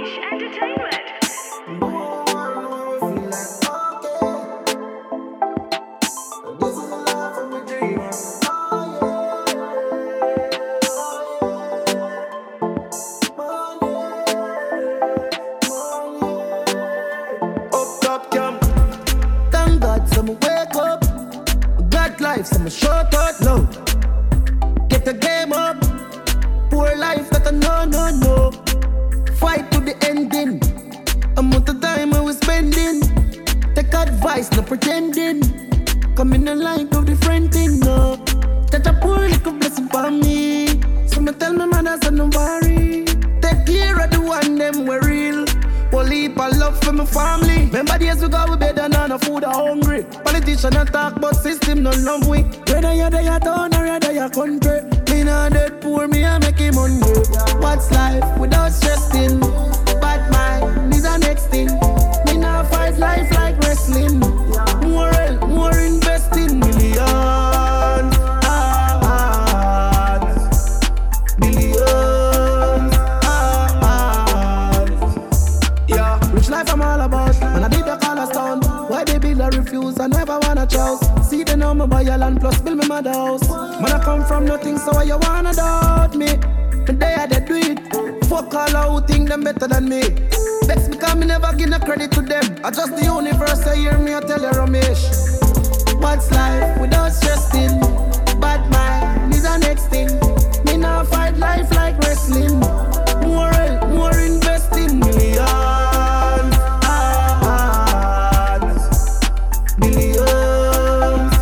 Fresh Entertainment. Life, so I'm short out low. Get the game up. Poor life that I no. Fight to the ending. Amount of time I was spending. Take advice, no pretending. Come in the line of the friend thing, no. That a poor little blessing for me. So me tell my mother, so no worry. Take care of the one, them we real. Whole heap of love for my family. Remember days we go we bed and no food are hungry. Politician a talk but system no love we. Whether you're there your town or you're there your country. Me not dead poor, me a make him hungry. What's life without stressing? Bad mind is the next thing. Me not fight life like wrestling. More investing millions. Billions. Rich life I'm all about. When I did the colors down, why they build a refuse? I never wanna choose. See the number buy a land plus build me mother house. When I come from nothing, so why you wanna doubt me? Today I did do it. Fuck all out, think them better than me. Vex because me never give no credit to them. I just the universe, I hear me, I tell you Ramesh. What's life without stressing? Bad mind is the next thing. Me now fight life like wrestling. More investing millions. Billions.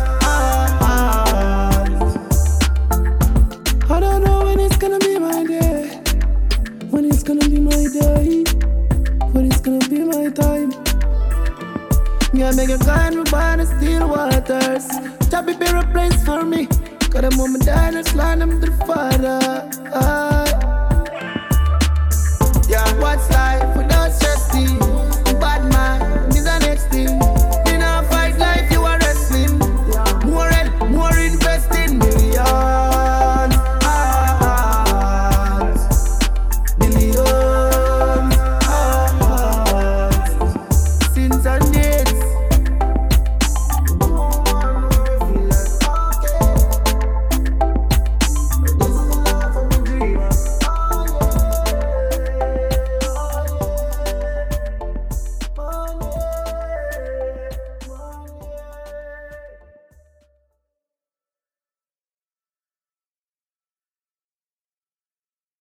I don't know when it's gonna be my day. When it's gonna be my day. When it's gonna be my time. Me I make a kind of by the still waters. Job be a place for me. Cause the moment I just line them to the Father.